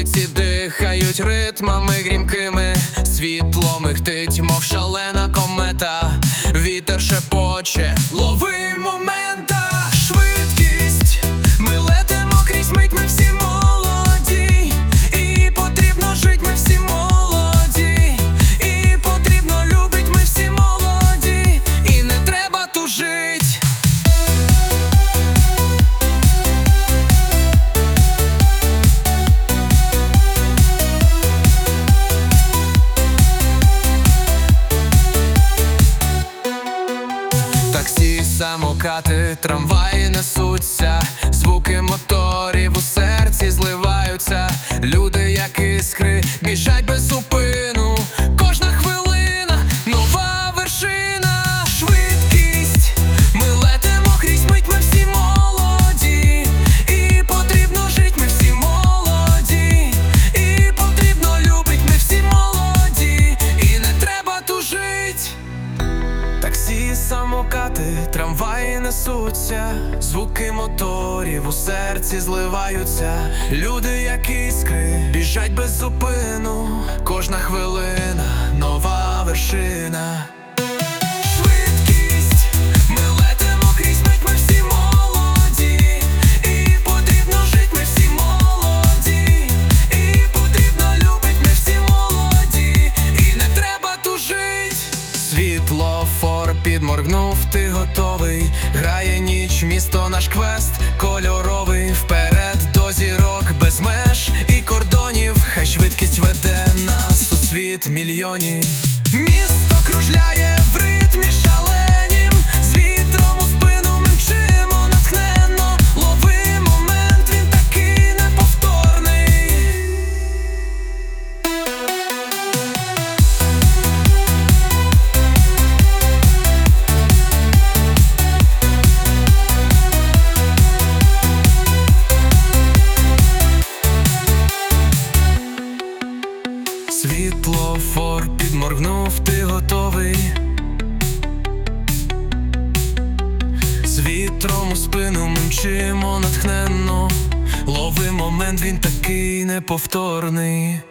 вулиці дихають ритмами грімкими, світло мигтить, мов шалена комета, вітер шепоче, лови момента, швидкість, ми летимо крізь мить, ми всі молоді, і потрібно жить, ми всі молоді, і потрібно любить, ми всі молоді, і не треба тужить. Таксі, самокати, трамваї несуться, звуки моторів у серці зливаються, люди, як іскри, біжать без зупину, кожна хвилина – нова вершина, швидкість, ми летимо крізь мить, ми всі молоді, і потрібно жить, ми всі молоді, і потрібно любить, ми всі молоді, і не треба тужить. Таксі, самокати, трамваї несуться, звуки моторів у серці зливаються, люди, як іскри, біжать без зупину, кожна хвилина – нова вершина. Швидкість, ми летимо крізь мить, ми всі молоді, і потрібно жить, ми всі молоді, і потрібно любить, ми всі молоді, і не треба тужить. Світлофор підморгнув, ти готовий, грає ніч, місто наш квест кольоровий, вперед до зірок без меж і кордонів, хай швидкість веде нас у світ мільйонів. Місто кружляє в ритмі шаленім, з вітром у спину ми мчимо натхненно, лови момент, він такий неповторний. Світлофор підморгнув, ти готовий, з вітром у спину ми мчимо натхненно, лови момент, він такий неповторний.